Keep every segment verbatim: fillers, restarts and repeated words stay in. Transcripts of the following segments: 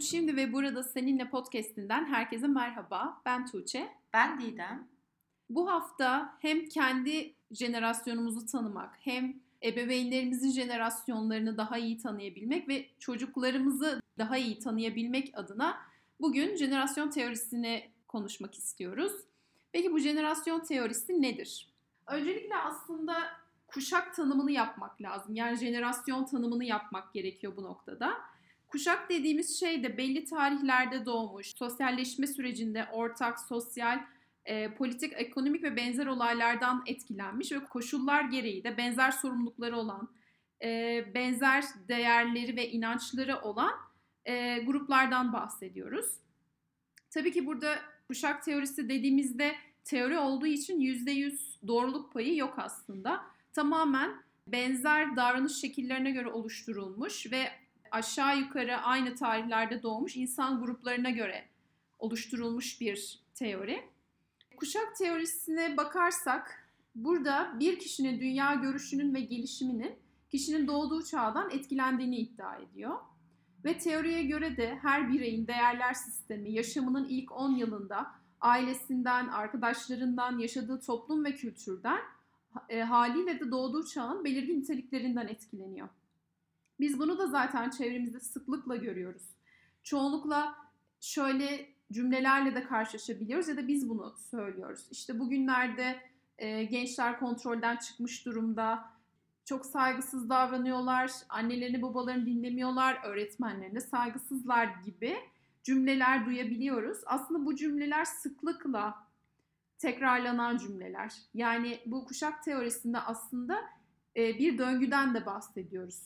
Şimdi ve burada seninle podcast'inden herkese merhaba. Ben Tuğçe. Ben Didem. Bu hafta hem kendi jenerasyonumuzu tanımak, hem ebeveynlerimizin jenerasyonlarını daha iyi tanıyabilmek ve çocuklarımızı daha iyi tanıyabilmek adına bugün jenerasyon teorisini konuşmak istiyoruz. Peki bu jenerasyon teorisi nedir? Öncelikle aslında kuşak tanımını yapmak lazım. Yani jenerasyon tanımını yapmak gerekiyor bu noktada. Kuşak dediğimiz şey de belli tarihlerde doğmuş, sosyalleşme sürecinde ortak, sosyal, e, politik, ekonomik ve benzer olaylardan etkilenmiş ve koşullar gereği de benzer sorumlulukları olan, e, benzer değerleri ve inançları olan e, gruplardan bahsediyoruz. Tabii ki burada kuşak teorisi dediğimizde teori olduğu için yüzde yüz doğruluk payı yok aslında. Tamamen benzer davranış şekillerine göre oluşturulmuş ve aşağı yukarı aynı tarihlerde doğmuş insan gruplarına göre oluşturulmuş bir teori. Kuşak teorisine bakarsak burada bir kişinin dünya görüşünün ve gelişiminin kişinin doğduğu çağdan etkilendiğini iddia ediyor. Ve teoriye göre de her bireyin değerler sistemi yaşamının ilk on yılında ailesinden, arkadaşlarından, yaşadığı toplum ve kültürden e, haliyle de doğduğu çağın belirgin niteliklerinden etkileniyor. Biz bunu da zaten çevremizde sıklıkla görüyoruz. Çoğunlukla şöyle cümlelerle de karşılaşabiliyoruz ya da biz bunu söylüyoruz. İşte bugünlerde e, gençler kontrolden çıkmış durumda, çok saygısız davranıyorlar, annelerini babalarını dinlemiyorlar, öğretmenlerine saygısızlar gibi cümleler duyabiliyoruz. Aslında bu cümleler sıklıkla tekrarlanan cümleler. Yani bu kuşak teorisinde aslında e, bir döngüden de bahsediyoruz.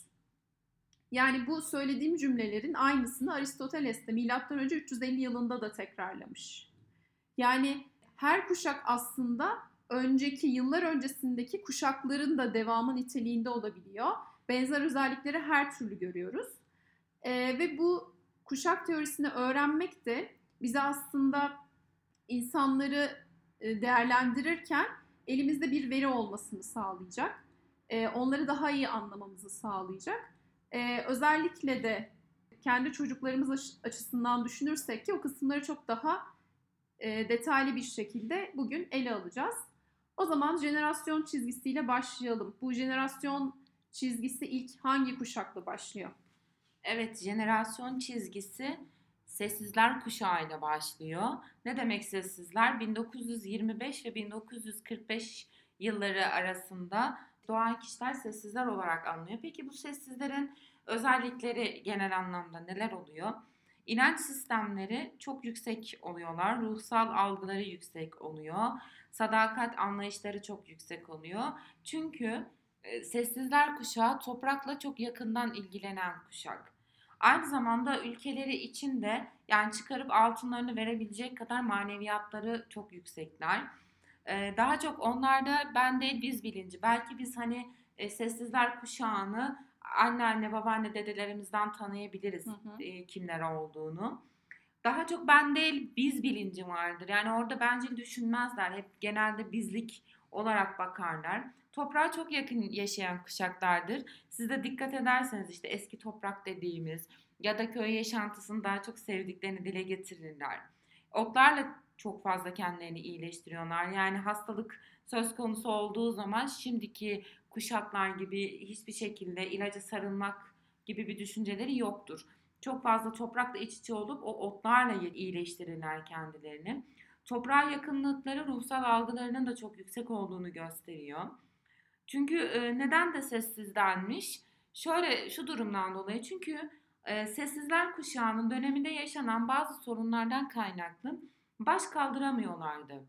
Yani bu söylediğim cümlelerin aynısını Aristoteles de milattan önce üç yüz elli yılında da tekrarlamış. Yani her kuşak aslında önceki yıllar öncesindeki kuşakların da devamı niteliğinde olabiliyor. Benzer özellikleri her türlü görüyoruz. Ee, ve bu kuşak teorisini öğrenmek de bize aslında insanları değerlendirirken elimizde bir veri olmasını sağlayacak. Ee, onları daha iyi anlamamızı sağlayacak. Ee, özellikle de kendi çocuklarımız açısından düşünürsek ki o kısımları çok daha e, detaylı bir şekilde bugün ele alacağız. O zaman jenerasyon çizgisiyle başlayalım. Bu jenerasyon çizgisi ilk hangi kuşakla başlıyor? Evet, jenerasyon çizgisi sessizler kuşağıyla başlıyor. Ne demek sessizler? bin dokuz yüz yirmi beş ve bin dokuz yüz kırk beş yılları arasında doğan kişiler sessizler olarak anlıyor. Peki bu sessizlerin özellikleri genel anlamda neler oluyor? İnanç sistemleri çok yüksek oluyorlar. Ruhsal algıları yüksek oluyor. Sadakat anlayışları çok yüksek oluyor. Çünkü e, sessizler kuşağı toprakla çok yakından ilgilenen kuşak. Aynı zamanda ülkeleri için de yani çıkarıp altınlarını verebilecek kadar maneviyatları çok yüksekler. Ee, daha çok onlarda ben değil biz bilinci. Belki biz hani e, sessizler kuşağını anneanne, babaanne, dedelerimizden tanıyabiliriz hı hı. e, kimler olduğunu. Daha çok ben değil biz bilinci vardır. Yani orada bence düşünmezler. Hep genelde bizlik olarak bakarlar. Toprağa çok yakın yaşayan kuşaklardır. Siz de dikkat ederseniz işte eski toprak dediğimiz ya da köy yaşantısını daha çok sevdiklerini dile getirirler. Otlarla çok fazla kendilerini iyileştiriyorlar. Yani hastalık söz konusu olduğu zaman şimdiki kuşaklar gibi hiçbir şekilde ilaca sarılmak gibi bir düşünceleri yoktur. Çok fazla toprakla iç içe olup o otlarla iyileştirirler kendilerini. Toprağa yakınlıkları ruhsal algılarının da çok yüksek olduğunu gösteriyor. Çünkü e, neden de sessiz denmiş? Şöyle şu durumdan dolayı çünkü e, sessizler kuşağının döneminde yaşanan bazı sorunlardan kaynaklı baş kaldıramıyorlardı.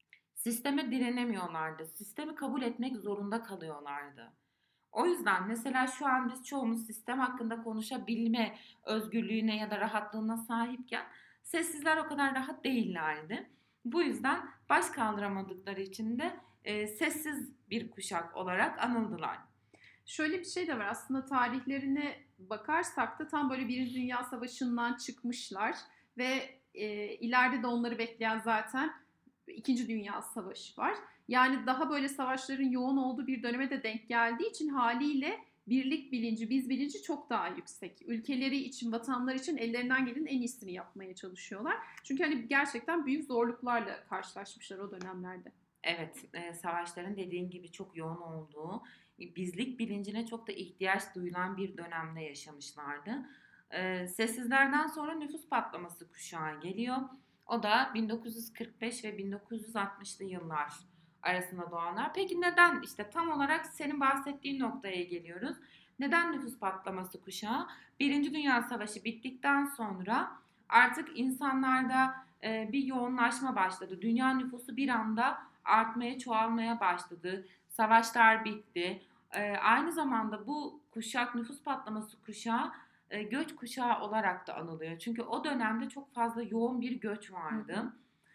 Sisteme direnemiyorlardı. Sistemi kabul etmek zorunda kalıyorlardı. O yüzden mesela şu an biz çoğumuz sistem hakkında konuşabilme özgürlüğüne ya da rahatlığına sahipken sessizler o kadar rahat değillerdi. Bu yüzden baş kaldıramadıkları için de e, sessiz bir kuşak olarak anıldılar. Şöyle bir şey de var aslında tarihlerine bakarsak da tam böyle Birinci Dünya Savaşı'ndan çıkmışlar ve e, ileride de onları bekleyen zaten İkinci Dünya Savaşı var. Yani daha böyle savaşların yoğun olduğu bir döneme de denk geldiği için haliyle birlik bilinci, biz bilinci çok daha yüksek. Ülkeleri için, vatanları için ellerinden gelenin en iyisini yapmaya çalışıyorlar. Çünkü hani gerçekten büyük zorluklarla karşılaşmışlar o dönemlerde. Evet, e, savaşların dediğin gibi çok yoğun olduğu, e, bizlik bilincine çok da ihtiyaç duyulan bir dönemde yaşamışlardı. E, sessizlerden sonra nüfus patlaması kuşağı geliyor. O da bin dokuz yüz kırk beş ve bin dokuz yüz altmışlı yıllar arasında doğanlar. Peki neden? İşte tam olarak senin bahsettiğin noktaya geliyoruz. Neden nüfus patlaması kuşağı? Birinci Dünya Savaşı bittikten sonra artık insanlarda e, bir yoğunlaşma başladı. Dünya nüfusu bir anda artmaya, çoğalmaya başladı. Savaşlar bitti. Ee, aynı zamanda bu kuşak, nüfus patlaması kuşağı e, göç kuşağı olarak da anılıyor. Çünkü o dönemde çok fazla yoğun bir göç vardı. Hı hı.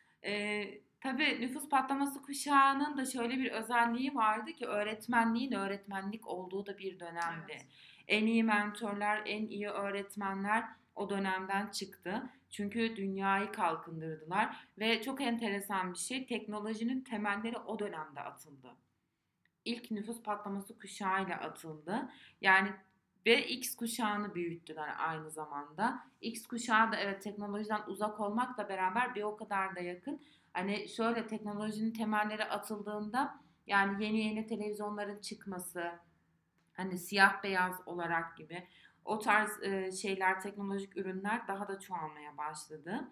Ee, tabii nüfus patlaması kuşağının da şöyle bir özelliği vardı ki öğretmenliğin öğretmenlik olduğu da bir dönemdi. Evet. En iyi mentorlar, en iyi öğretmenler o dönemden çıktı. Çünkü dünyayı kalkındırdılar ve çok enteresan bir şey, teknolojinin temelleri o dönemde atıldı. İlk nüfus patlaması kuşağıyla atıldı. Yani ve X kuşağını büyüttüler aynı zamanda. X kuşağı da evet teknolojiden uzak olmakla beraber bir o kadar da yakın. Hani şöyle teknolojinin temelleri atıldığında yani yeni yeni televizyonların çıkması, hani siyah beyaz olarak gibi o tarz e, şeyler, teknolojik ürünler daha da çoğalmaya başladı.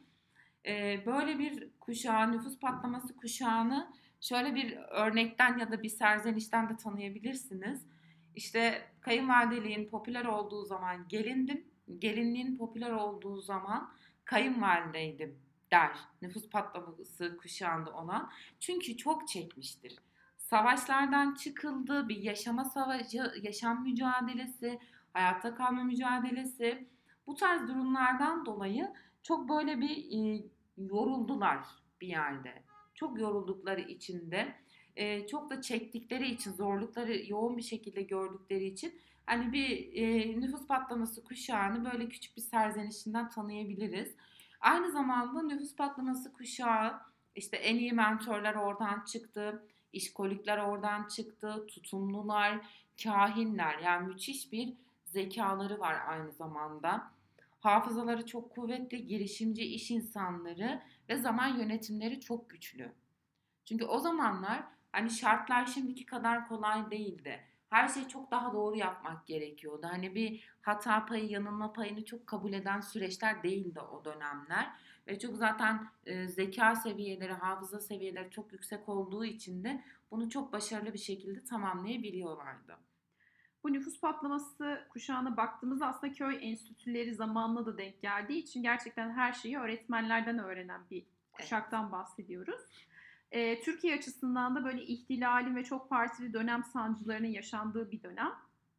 E, böyle bir kuşağı, nüfus patlaması kuşağını şöyle bir örnekten ya da bir serzenişten de tanıyabilirsiniz. İşte kayınvalideliğin popüler olduğu zaman gelindim, gelinliğin popüler olduğu zaman kayınvalideydim der nüfus patlaması kuşağında olan. Çünkü çok çekmiştir. Savaşlardan çıkıldı, bir yaşama savaşı, yaşam mücadelesi, hayatta kalma mücadelesi. Bu tarz durumlardan dolayı çok böyle bir e, yoruldular bir yerde. Çok yoruldukları için de e, çok da çektikleri için, zorlukları yoğun bir şekilde gördükleri için hani bir e, nüfus patlaması kuşağını böyle küçük bir serzenişinden tanıyabiliriz. Aynı zamanda nüfus patlaması kuşağı işte en iyi mentorlar oradan çıktı. İşkolikler oradan çıktı, tutumlular, kahinler, yani müthiş bir zekaları var aynı zamanda. Hafızaları çok kuvvetli, girişimci iş insanları ve zaman yönetimleri çok güçlü. Çünkü o zamanlar hani şartlar şimdiki kadar kolay değildi. Her şeyi çok daha doğru yapmak gerekiyordu. Hani bir hata payı, yanılma payını çok kabul eden süreçler değildi o dönemler. Ve çok zaten e, zeka seviyeleri, hafıza seviyeleri çok yüksek olduğu için de bunu çok başarılı bir şekilde tamamlayabiliyorlardı. Bu nüfus patlaması kuşağına baktığımızda aslında köy enstitüleri zamanına da denk geldiği için gerçekten her şeyi öğretmenlerden öğrenen bir kuşaktan evet. bahsediyoruz. Ee, Türkiye açısından da böyle ihtilalin ve çok partili dönem sancılarının yaşandığı bir dönem.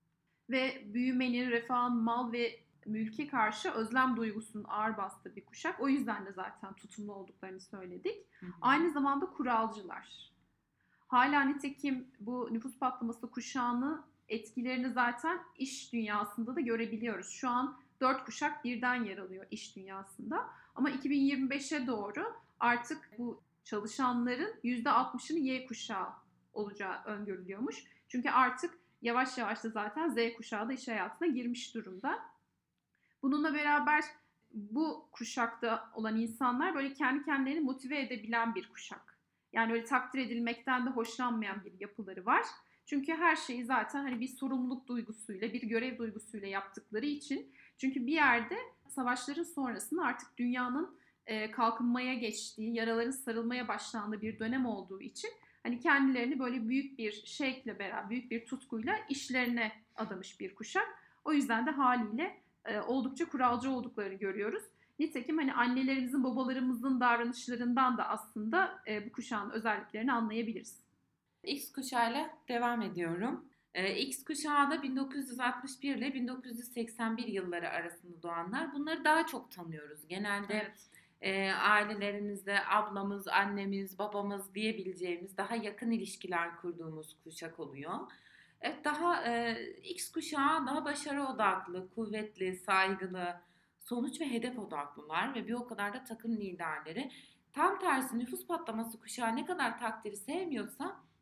Ve büyümenin, refahın, mal ve mülke karşı özlem duygusunun ağır bastığı bir kuşak. O yüzden de zaten tutumlu olduklarını söyledik. Hı hı. Aynı zamanda kuralcılar. Hala nitekim bu nüfus patlaması kuşağını etkilerini zaten iş dünyasında da görebiliyoruz. Şu an dört kuşak birden yer alıyor iş dünyasında. Ama iki bin yirmi beşe doğru artık bu çalışanların yüzde altmışını Y kuşağı olacağı öngörülüyormuş. Çünkü artık yavaş yavaş da zaten Z kuşağı da iş hayatına girmiş durumda. Bununla beraber bu kuşakta olan insanlar böyle kendi kendilerini motive edebilen bir kuşak. Yani öyle takdir edilmekten de hoşlanmayan bir yapıları var. Çünkü her şeyi zaten hani bir sorumluluk duygusuyla, bir görev duygusuyla yaptıkları için. Çünkü bir yerde savaşların sonrasında artık dünyanın e, kalkınmaya geçtiği, yaraların sarılmaya başlandığı bir dönem olduğu için hani kendilerini böyle büyük bir şevkle beraber, büyük bir tutkuyla işlerine adamış bir kuşak. O yüzden de haliyle e, oldukça kuralcı olduklarını görüyoruz. Nitekim hani annelerimizin, babalarımızın davranışlarından da aslında e, bu kuşağın özelliklerini anlayabiliriz. X kuşağıyla devam ediyorum. E, X kuşağı da bin dokuz yüz altmış bir ile bin dokuz yüz seksen bir yılları arasında doğanlar. Bunları daha çok tanıyoruz. Genelde evet. e, ailelerimizde ablamız, annemiz, babamız diyebileceğimiz daha yakın ilişkiler kurduğumuz kuşak oluyor. Evet, daha e, X kuşağı daha başarı odaklı, kuvvetli, saygılı, sonuç ve hedef odaklılar ve bir o kadar da takım liderleri. Tam tersi nüfus patlaması kuşağı ne kadar takdiri sevmiyorsa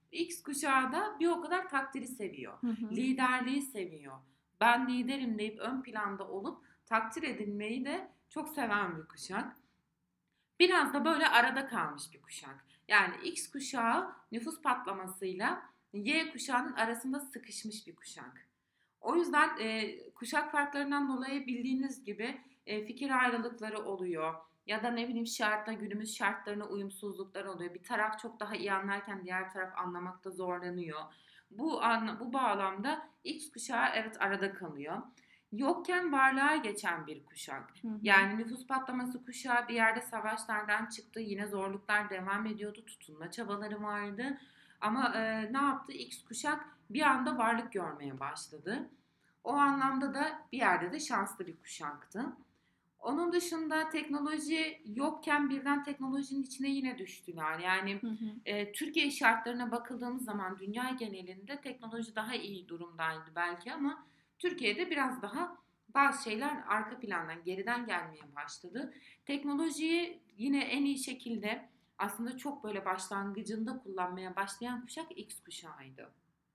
X kuşağı da bir o kadar takdiri seviyor. Hı hı. Liderliği seviyor. Ben liderim deyip ön planda olup takdir edilmeyi de çok seven bir kuşak. Biraz da böyle arada kalmış bir kuşak. Yani X kuşağı nüfus patlamasıyla Y kuşağının arasında sıkışmış bir kuşak. O yüzden e, kuşak farklarından dolayı bildiğiniz gibi e, fikir ayrılıkları oluyor. Ya da ne bileyim şartla günümüz şartlarına uyumsuzluklar oluyor. Bir taraf çok daha iyi anlarken diğer taraf anlamakta zorlanıyor. Bu anla, bu bağlamda X kuşağı evet arada kalıyor. Yokken varlığa geçen bir kuşak. Hı hı. Yani nüfus patlaması kuşağı bir yerde savaşlardan çıktı. Yine zorluklar devam ediyordu. Tutunma çabaları vardı. Ama e, ne yaptı? X kuşak bir anda varlık görmeye başladı. O anlamda da bir yerde de şanslı bir kuşaktı. Onun dışında teknoloji yokken birden teknolojinin içine yine düştüler. Yani Hı hı. e, Türkiye şartlarına bakıldığımız zaman dünya genelinde teknoloji daha iyi durumdaydı belki ama Türkiye'de biraz daha bazı şeyler arka plandan, geriden gelmeye başladı. Teknolojiyi yine en iyi şekilde aslında çok böyle başlangıcında kullanmaya başlayan kuşak X kuşağıydı.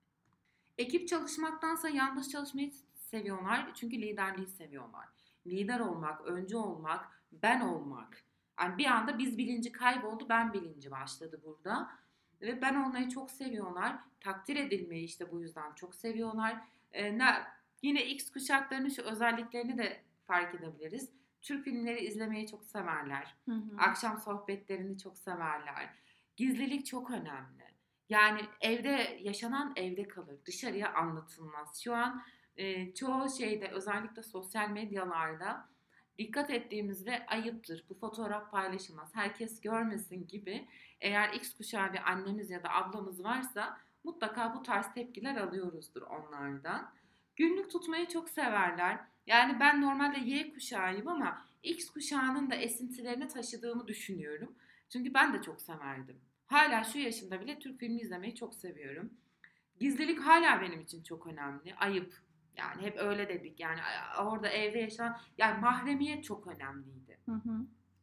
Ekip çalışmaktansa yalnız çalışmayı seviyorlar çünkü liderliği seviyorlar. Lider olmak, öncü olmak, ben olmak. Yani bir anda biz bilinci kayboldu, ben bilinci başladı burada. Ve ben olmayı çok seviyorlar. Takdir edilmeyi işte bu yüzden çok seviyorlar. Ee, ne, yine X kuşaklarının şu özelliklerini de fark edebiliriz. Türk filmleri izlemeyi çok severler. Hı hı. Akşam sohbetlerini çok severler. Gizlilik çok önemli. Yani evde yaşanan evde kalır. Dışarıya anlatılmaz. Şu an e, çoğu şeyde özellikle sosyal medyalarda dikkat ettiğimizde ayıptır. Bu fotoğraf paylaşılmaz. Herkes görmesin gibi. Eğer X kuşağı bir annemiz ya da ablamız varsa mutlaka bu tarz tepkiler alıyoruzdur onlardan. Günlük tutmayı çok severler. Yani ben normalde Y kuşağıyım ama X kuşağının da esintilerini taşıdığımı düşünüyorum. Çünkü ben de çok severdim. Hala şu yaşımda bile Türk filmi izlemeyi çok seviyorum. Gizlilik hala benim için çok önemli. Ayıp. Yani hep öyle dedik. Yani orada evde yaşanan yani mahremiyet çok önemliydi. Hı hı.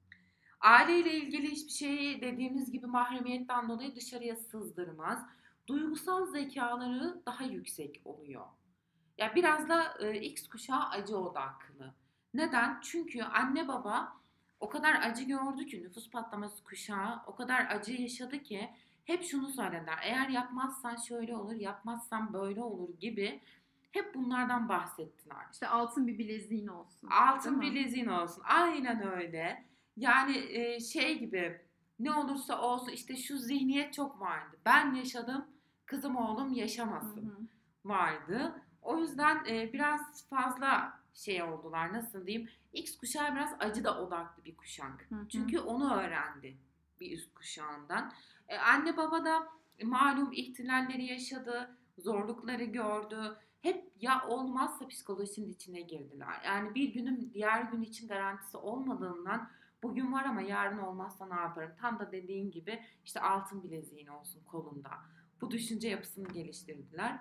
Aileyle ilgili hiçbir şeyi dediğimiz gibi mahremiyetten dolayı dışarıya sızdırmaz. Duygusal zekaları daha yüksek oluyor. Ya biraz da e, X kuşağı acı odaklı. Neden? Çünkü anne baba o kadar acı gördü ki nüfus patlaması kuşağı o kadar acı yaşadı ki hep şunu söylerler. Eğer yapmazsan şöyle olur, yapmazsan böyle olur gibi hep bunlardan bahsettiler. İşte altın bir bileziğin olsun. Altın bileziğin olsun. Aynen öyle. Yani e, şey gibi ne olursa olsun işte şu zihniyet çok vardı. Ben yaşadım, kızım oğlum yaşamasın Hı hı. vardı. O yüzden e, biraz fazla şey oldular nasıl diyeyim. X kuşağı biraz acı da odaklı bir kuşak. Hı hı. Çünkü onu öğrendi bir üst kuşağından. E, anne baba da e, malum ihtilalleri yaşadı, zorlukları gördü. Hep ya olmazsa psikolojisinin içine girdiler. Yani bir günün diğer gün için garantisi olmadığından bugün var ama yarın olmazsa ne yaparım? Tam da dediğin gibi işte altın bileziğin olsun kolunda. Bu düşünce yapısını geliştirdiler.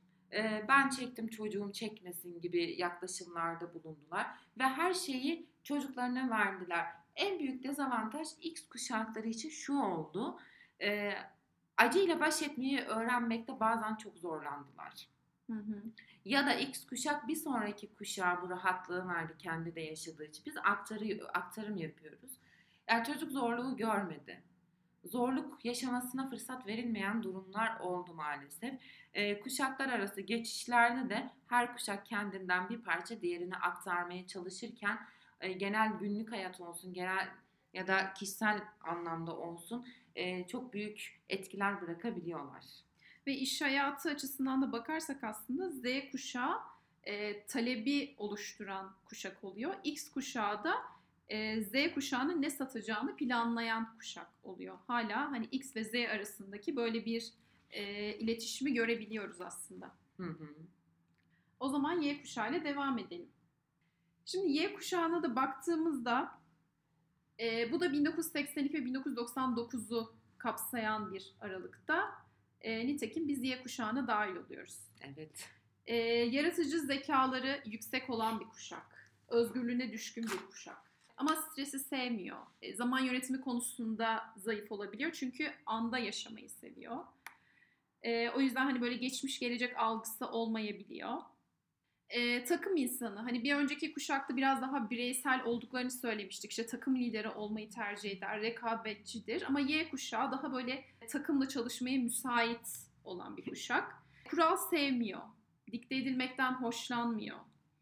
Ee, ben çektim çocuğum çekmesin gibi yaklaşımlarda bulundular. Ve her şeyi çocuklarına verdiler. En büyük dezavantaj X kuşakları için şu oldu. Ee, acıyla baş etmeyi öğrenmekte bazen çok zorlandılar. Hı hı. Ya da X kuşak bir sonraki kuşağa bu rahatlığı verdi kendi de yaşadığı için. Biz aktarı, aktarım yapıyoruz. Yani çocuk zorluğu görmedi. Zorluk yaşamasına fırsat verilmeyen durumlar oldu maalesef. Ee, kuşaklar arası geçişlerde de her kuşak kendinden bir parça diğerine aktarmaya çalışırken e, genel günlük hayat olsun, genel ya da kişisel anlamda olsun e, çok büyük etkiler bırakabiliyorlar. Ve iş hayatı açısından da bakarsak aslında Z kuşağı e, talebi oluşturan kuşak oluyor. X kuşağı da e, Z kuşağının ne satacağını planlayan kuşak oluyor. Hala hani X ve Z arasındaki böyle bir e, iletişimi görebiliyoruz aslında. Hı hı. O zaman Y kuşağı ile devam edelim. Şimdi Y kuşağına da baktığımızda e, bu da bin dokuz yüz seksen iki ve bin dokuz yüz doksan dokuzu kapsayan bir aralıkta. E, nitekim biz Y kuşağına dahil oluyoruz. Evet. E, yaratıcı zekaları yüksek olan bir kuşak. Özgürlüğüne düşkün bir kuşak. Ama stresi sevmiyor. E, zaman yönetimi konusunda zayıf olabiliyor. Çünkü anda yaşamayı seviyor. E, o yüzden hani böyle geçmiş gelecek algısı olmayabiliyor. E, takım insanı. Hani bir önceki kuşakta biraz daha bireysel olduklarını söylemiştik. İşte takım lideri olmayı tercih eder, rekabetçidir. Ama Y kuşağı daha böyle takımla çalışmaya müsait olan bir kuşak. Kural sevmiyor. Dikte edilmekten hoşlanmıyor.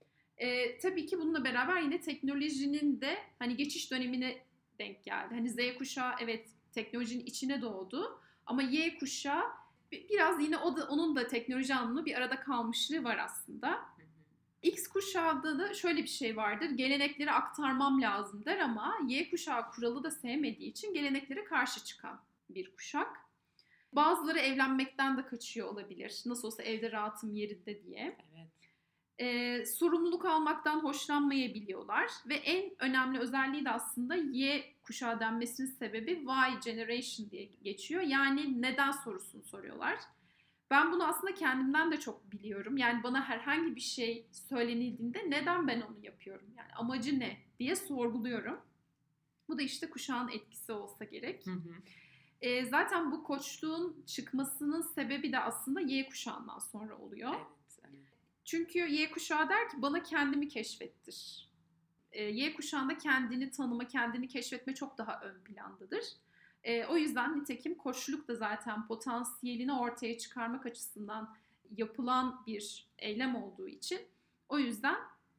E, tabii ki bununla beraber yine teknolojinin de hani geçiş dönemine denk geldi. Hani Z kuşağı evet teknolojinin içine doğdu. Ama Y kuşağı biraz yine o da, onun da teknoloji anlamında bir arada kalmışlığı var aslında. X kuşağında da şöyle bir şey vardır. Gelenekleri aktarmam lazım der ama Y kuşağı kuralı da sevmediği için geleneklere karşı çıkan bir kuşak. Bazıları evlenmekten de kaçıyor olabilir. Nasıl olsa evde rahatım yerinde diye. Evet. Ee, sorumluluk almaktan hoşlanmayabiliyorlar. Ve en önemli özelliği de aslında Y kuşağı denmesinin sebebi why generation diye geçiyor. Yani neden sorusunu soruyorlar. Ben bunu aslında kendimden de çok biliyorum. Yani bana herhangi bir şey söylenildiğinde neden ben onu yapıyorum? Yani amacı ne diye sorguluyorum. Bu da işte kuşağın etkisi olsa gerek. Hı hı. E, zaten bu koçluğun çıkmasının sebebi de aslında Y kuşağından sonra oluyor. Evet, evet. Çünkü Y kuşağı der ki bana kendimi keşfettir. E, Y kuşağında kendini tanıma, kendini keşfetme çok daha ön plandadır. E, o yüzden nitekim koçluk da zaten potansiyelini ortaya çıkarmak açısından yapılan bir eylem olduğu için o yüzden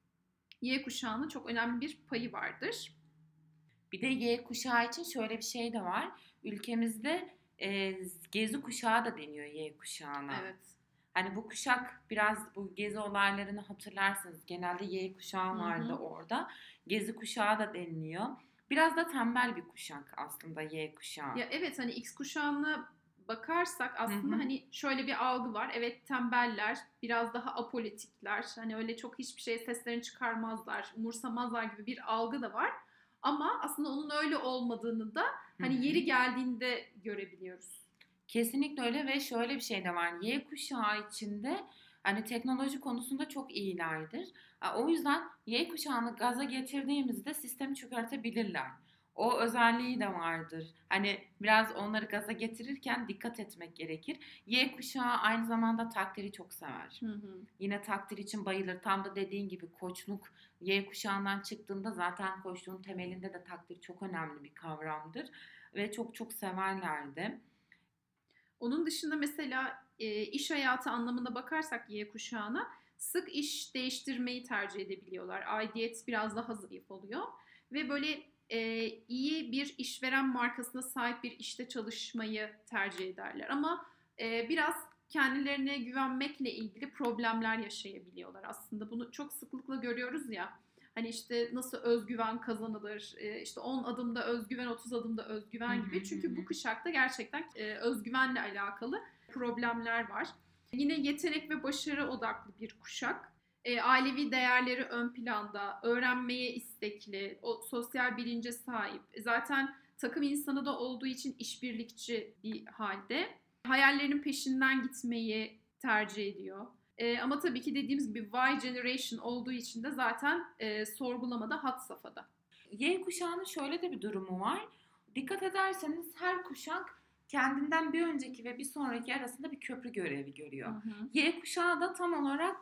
Y kuşağının çok önemli bir payı vardır. Bir de Y kuşağı için şöyle bir şey de var. Ülkemizde e, gezi kuşağı da deniyor Y kuşağına. Evet. Hani bu kuşak biraz bu gezi olaylarını hatırlarsınız. Genelde Y kuşağı vardı Hı hı. orada. Gezi kuşağı da deniliyor. Biraz da tembel bir kuşak aslında Y kuşağı. Ya evet hani X kuşağına bakarsak aslında Hı hı. hani şöyle bir algı var. Evet tembeller, biraz daha apolitikler. Hani öyle çok hiçbir şey seslerini çıkarmazlar, umursamazlar gibi bir algı da var. Ama aslında onun öyle olmadığını da hani Hı hı. yeri geldiğinde görebiliyoruz. Kesinlikle öyle ve şöyle bir şey de var. Y kuşağı içinde hani teknoloji konusunda çok iyilerdir. Ha, O yüzden Y kuşağını gaza getirdiğimizde sistemi çökertebilirler. O özelliği de vardır. Hani biraz onları gaza getirirken dikkat etmek gerekir. Y kuşağı aynı zamanda takdiri çok sever. Hı hı. Yine takdir için bayılır. Tam da dediğin gibi koçluk Y kuşağından çıktığında zaten koçluğun temelinde de takdir çok önemli bir kavramdır. Ve çok çok severlerdi. Onun dışında mesela e, iş hayatı anlamında bakarsak Y kuşağına sık iş değiştirmeyi tercih edebiliyorlar. Aidiyet biraz daha zayıf oluyor. Ve böyle e, iyi bir işveren markasına sahip bir işte çalışmayı tercih ederler. Ama e, biraz kendilerine güvenmekle ilgili problemler yaşayabiliyorlar aslında. Bunu çok sıklıkla görüyoruz ya. Hani işte nasıl özgüven kazanılır, e, işte on adımda özgüven, otuz adımda özgüven gibi. Çünkü bu kuşakta gerçekten e, özgüvenle alakalı problemler var. Yine yetenek ve başarı odaklı bir kuşak. E, ailevi değerleri ön planda, öğrenmeye istekli, o sosyal bilince sahip. Zaten takım insanı da olduğu için işbirlikçi bir halde. Hayallerinin peşinden gitmeyi tercih ediyor. E, ama tabii ki dediğimiz gibi Y generation olduğu için de zaten e, sorgulamada had safhada. Y kuşağının şöyle de bir durumu var. Dikkat ederseniz her kuşak kendinden bir önceki ve bir sonraki arasında bir köprü görevi görüyor. Hı hı. Y kuşağı da tam olarak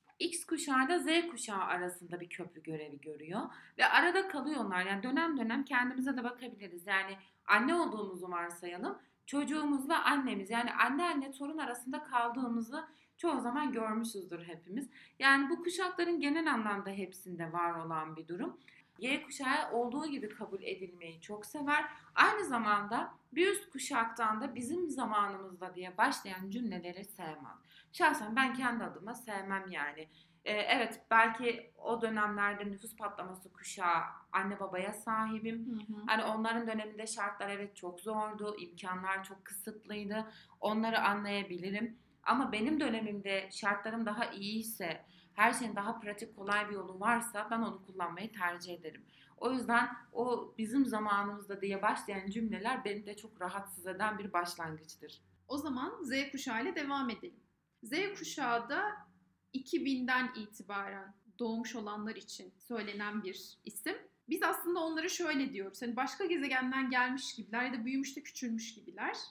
X kuşağı ile Z kuşağı arasında bir köprü görevi görüyor. Ve arada kalıyorlar. Yani dönem dönem kendimize de bakabiliriz. Yani anne olduğumuzu varsayalım. Çocuğumuzla annemiz yani anne anne torun arasında kaldığımızı çoğu zaman görmüşüzdür hepimiz. Yani bu kuşakların genel anlamda hepsinde var olan bir durum. Y kuşağı olduğu gibi kabul edilmeyi çok sever. Aynı zamanda bir üst kuşaktan da bizim zamanımızda diye başlayan cümleleri sevmem. Şahsen ben kendi adıma sevmem yani. Ee, evet belki o dönemlerde nüfus patlaması kuşağı anne babaya sahibim. Hı hı. Hani onların döneminde şartlar evet çok zordu, imkanlar çok kısıtlıydı. Onları anlayabilirim. Ama benim dönemimde şartlarım daha iyiyse, her şeyin daha pratik kolay bir yolu varsa ben onu kullanmayı tercih ederim. O yüzden o bizim zamanımızda diye başlayan cümleler beni de çok rahatsız eden bir başlangıçtır. O zaman Z kuşağı ile devam edelim. Z kuşağı da iki binden itibaren doğmuş olanlar için söylenen bir isim. Biz aslında onlara şöyle diyoruz. Hani başka gezegenden gelmiş gibiler ya da büyümüş de küçülmüş gibiler.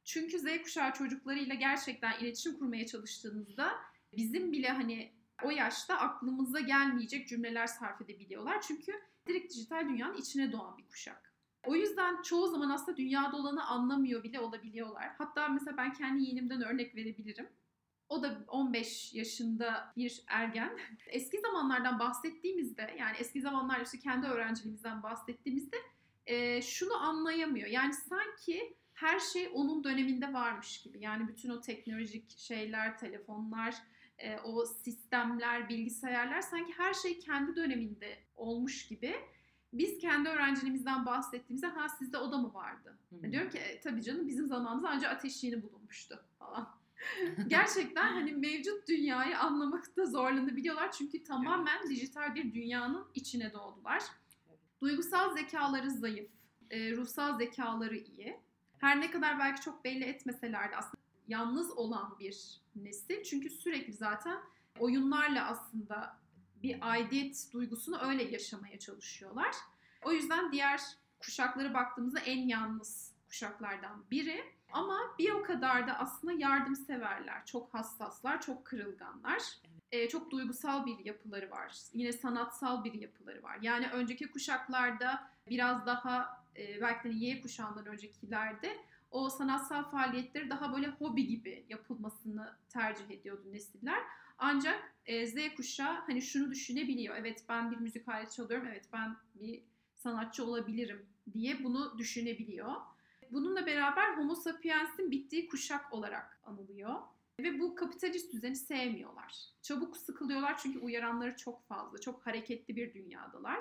Çünkü Z kuşağı çocuklarıyla gerçekten iletişim kurmaya çalıştığınızda bizim bile hani o yaşta aklımıza gelmeyecek cümleler sarf edebiliyorlar. Çünkü direkt dijital dünyanın içine doğan bir kuşak. O yüzden çoğu zaman aslında dünyada olanı anlamıyor bile olabiliyorlar. Hatta mesela ben kendi yeğenimden örnek verebilirim. O da on beş yaşında bir ergen. Eski zamanlardan bahsettiğimizde, yani eski zamanlar işte kendi öğrenciliğimizden bahsettiğimizde e, şunu anlayamıyor. Yani sanki her şey onun döneminde varmış gibi. Yani bütün o teknolojik şeyler, telefonlar, e, o sistemler, bilgisayarlar sanki her şey kendi döneminde olmuş gibi. Biz kendi öğrenciliğimizden bahsettiğimizde ha sizde o da mı vardı? Hmm. Diyorum ki e, tabii canım bizim zamanımızda ancak ateş yeni bulunmuştu falan. Gerçekten hani mevcut dünyayı anlamakta zorlanabiliyorlar çünkü tamamen evet. dijital bir dünyanın içine doğdular. Evet. Duygusal zekaları zayıf, e, ruhsal zekaları iyi. Her ne kadar belki çok belli etmeseler de aslında yalnız olan bir nesil. Çünkü sürekli zaten oyunlarla aslında bir aidiyet duygusunu öyle yaşamaya çalışıyorlar. O yüzden diğer kuşaklara baktığımızda en yalnız kuşaklardan biri. Ama bir o kadar da aslında yardımseverler, çok hassaslar, çok kırılganlar. Ee, çok duygusal bir yapıları var. Yine sanatsal bir yapıları var. Yani önceki kuşaklarda biraz daha e, belki de Y kuşağından öncekilerde o sanatsal faaliyetleri daha böyle hobi gibi yapılmasını tercih ediyordu nesiller. Ancak e, Z kuşağı hani şunu düşünebiliyor. Evet ben bir müzik aleti çalıyorum. Evet ben bir sanatçı olabilirim diye bunu düşünebiliyor. Bununla beraber Homo sapiens'in bittiği kuşak olarak anılıyor. Ve bu kapitalist düzeni sevmiyorlar. Çabuk sıkılıyorlar çünkü uyaranları çok fazla. Çok hareketli bir dünyadalar.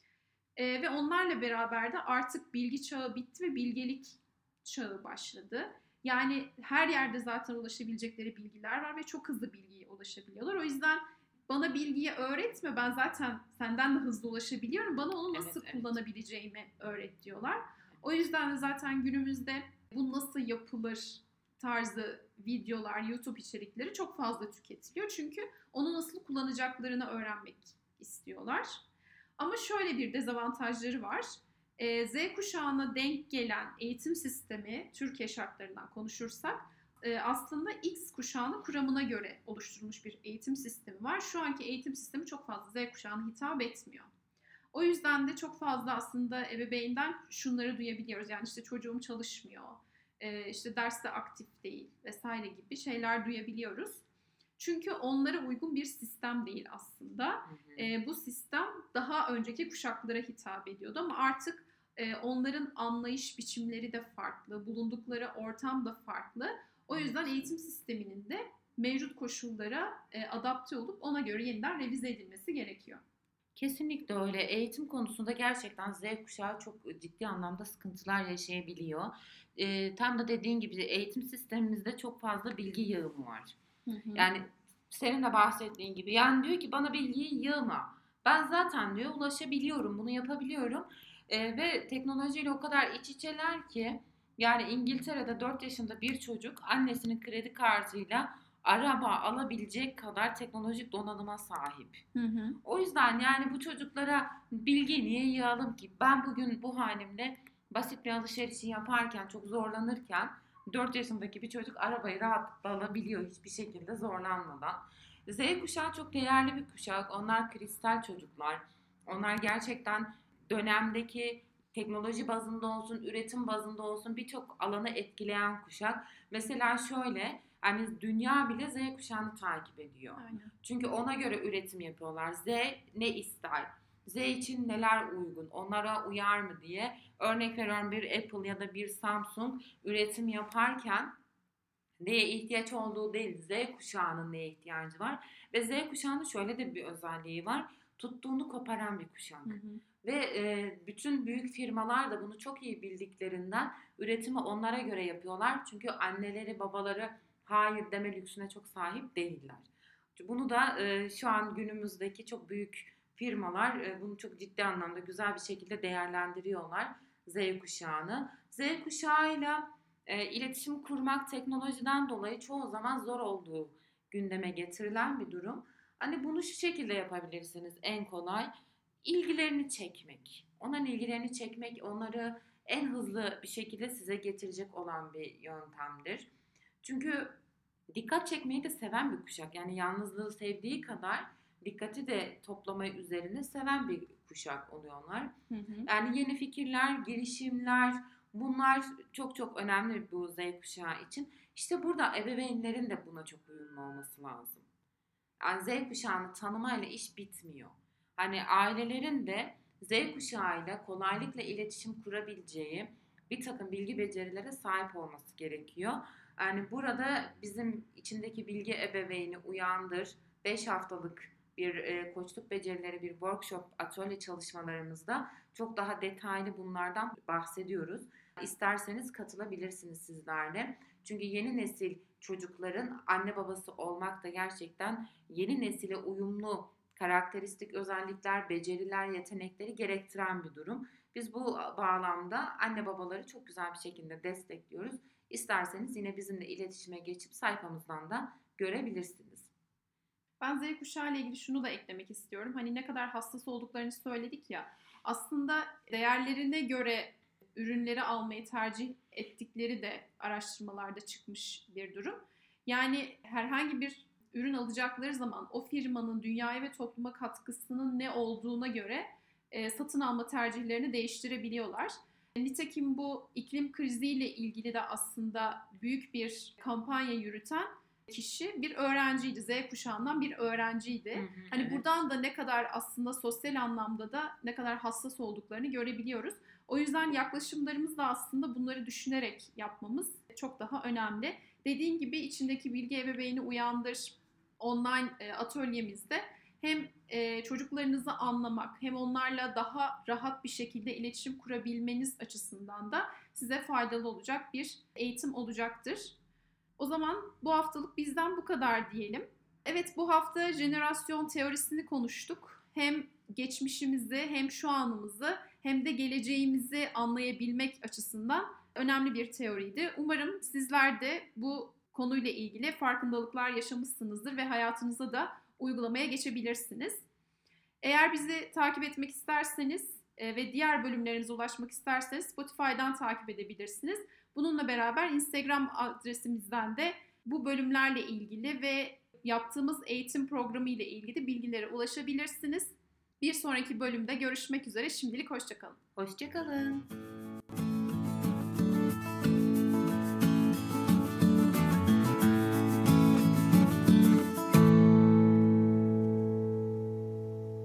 E, ve onlarla beraber de artık bilgi çağı bitti ve bilgelik çağı başladı. Yani her yerde zaten ulaşabilecekleri bilgiler var ve çok hızlı bilgiye ulaşabiliyorlar. O yüzden bana bilgiyi öğretme, ben zaten senden de hızlı ulaşabiliyorum. Bana onu nasıl evet, kullanabileceğimi evet. öğret diyorlar. O yüzden de zaten günümüzde bu nasıl yapılır tarzı videolar, YouTube içerikleri çok fazla tüketiliyor. Çünkü onu nasıl kullanacaklarını öğrenmek istiyorlar. Ama şöyle bir dezavantajları var. Ee, Z kuşağına denk gelen eğitim sistemi, Türkiye şartlarından konuşursak, e, aslında X kuşağının kuramına göre oluşturulmuş bir eğitim sistemi var. Şu anki eğitim sistemi çok fazla Z kuşağına hitap etmiyor. O yüzden de çok fazla aslında ebeveynden şunları duyabiliyoruz. Yani işte çocuğum çalışmıyor, e, işte derste aktif değil vesaire gibi şeyler duyabiliyoruz. Çünkü onlara uygun bir sistem değil aslında. Hı hı. E, bu sistem daha önceki kuşaklara hitap ediyordu ama artık e, onların anlayış biçimleri de farklı, bulundukları ortam da farklı. O yüzden eğitim sisteminin de mevcut koşullara e, adapte olup ona göre yeniden revize edilmesi gerekiyor. Kesinlikle öyle. Eğitim konusunda gerçekten Z kuşağı çok ciddi anlamda sıkıntılar yaşayabiliyor. E, tam da dediğin gibi eğitim sistemimizde çok fazla bilgi yığımı var. Hı hı. Yani senin de bahsettiğin gibi. Yani diyor ki bana bilgiyi yığma. Ben zaten diyor ulaşabiliyorum, bunu yapabiliyorum. E, ve teknolojiyle o kadar iç içeler ki yani İngiltere'de dört yaşında bir çocuk annesinin kredi kartıyla araba alabilecek kadar teknolojik donanıma sahip. Hı hı. O yüzden yani bu çocuklara bilgi niye yığalım ki? Ben bugün bu halimle basit bir alışverişi yaparken çok zorlanırken dört yaşındaki bir çocuk arabayı rahatlıkla alabiliyor hiçbir şekilde zorlanmadan. Z kuşağı çok değerli bir kuşak. Onlar kristal çocuklar. Onlar gerçekten dönemdeki teknoloji bazında olsun, üretim bazında olsun birçok alanı etkileyen kuşak. Mesela şöyle, yani dünya bile Z kuşağını takip ediyor. Aynen. Çünkü ona göre üretim yapıyorlar. Z ne ister? Z için neler uygun? Onlara uyar mı diye. Örnek veriyorum bir Apple ya da bir Samsung üretim yaparken neye ihtiyaç olduğu değil, Z kuşağının neye ihtiyacı var. Ve Z kuşağının şöyle de bir özelliği var. Tuttuğunu koparan bir kuşak. Hı hı. Ve e, bütün büyük firmalar da bunu çok iyi bildiklerinden üretimi onlara göre yapıyorlar. Çünkü anneleri, babaları hayır deme lüksüne çok sahip değiller. Bunu da e, şu an günümüzdeki çok büyük firmalar e, bunu çok ciddi anlamda güzel bir şekilde değerlendiriyorlar Z kuşağını. Z kuşağıyla e, iletişim kurmak teknolojiden dolayı çoğu zaman zor olduğu gündeme getirilen bir durum. Hani bunu şu şekilde yapabilirsiniz en kolay. İlgilerini çekmek. Onların ilgilerini çekmek, onları en hızlı bir şekilde size getirecek olan bir yöntemdir. Çünkü dikkat çekmeyi de seven bir kuşak. Yani yalnızlığı sevdiği kadar dikkati de toplamayı üzerine seven bir kuşak oluyorlar. Hı hı. Yani yeni fikirler, girişimler, bunlar çok çok önemli bu Z kuşağı için. İşte burada ebeveynlerin de buna çok uyumlu olması lazım. Yani Z kuşağını tanımayla iş bitmiyor. Hani ailelerin de Z kuşağıyla kolaylıkla iletişim kurabileceği bir takım bilgi becerilere sahip olması gerekiyor. Yani burada bizim içindeki bilgi ebeveyni uyandır, beş haftalık bir e, koçluk becerileri bir workshop atölye çalışmalarımızda çok daha detaylı bunlardan bahsediyoruz. İsterseniz katılabilirsiniz sizler de. Çünkü yeni nesil çocukların anne babası olmak da gerçekten yeni nesile uyumlu karakteristik özellikler, beceriler, yetenekleri gerektiren bir durum. Biz bu bağlamda anne babaları çok güzel bir şekilde destekliyoruz. İsterseniz yine bizimle iletişime geçip sayfamızdan da görebilirsiniz. Ben Z kuşağı ile ilgili şunu da eklemek istiyorum. Hani ne kadar hassas olduklarını söyledik ya. Aslında değerlerine göre ürünleri almayı tercih ettikleri de araştırmalarda çıkmış bir durum. Yani herhangi bir ürün alacakları zaman o firmanın dünyaya ve topluma katkısının ne olduğuna göre e, satın alma tercihlerini değiştirebiliyorlar. Nitekim bu iklim kriziyle ilgili de aslında büyük bir kampanya yürüten kişi bir öğrenciydi. Z kuşağından bir öğrenciydi. Hı hı, hani evet. buradan da ne kadar aslında sosyal anlamda da ne kadar hassas olduklarını görebiliyoruz. O yüzden yaklaşımlarımız da aslında bunları düşünerek yapmamız çok daha önemli. Dediğim gibi içindeki bilgi ebeveyni uyandır online e, atölyemizde hem e, çocuklarınızı anlamak hem onlarla daha rahat bir şekilde iletişim kurabilmeniz açısından da size faydalı olacak bir eğitim olacaktır. O zaman bu haftalık bizden bu kadar diyelim. Evet, bu hafta jenerasyon teorisini konuştuk. Hem geçmişimizi hem şu anımızı hem de geleceğimizi anlayabilmek açısından önemli bir teoriydi. Umarım sizler de bu konuyla ilgili farkındalıklar yaşamışsınızdır ve hayatınıza da uygulamaya geçebilirsiniz. Eğer bizi takip etmek isterseniz ve diğer bölümlerimize ulaşmak isterseniz Spotify'dan takip edebilirsiniz. Bununla beraber Instagram adresimizden de bu bölümlerle ilgili ve yaptığımız eğitim programı ile ilgili bilgilere ulaşabilirsiniz. Bir sonraki bölümde görüşmek üzere. Şimdilik hoşça kalın. Hoşça kalın.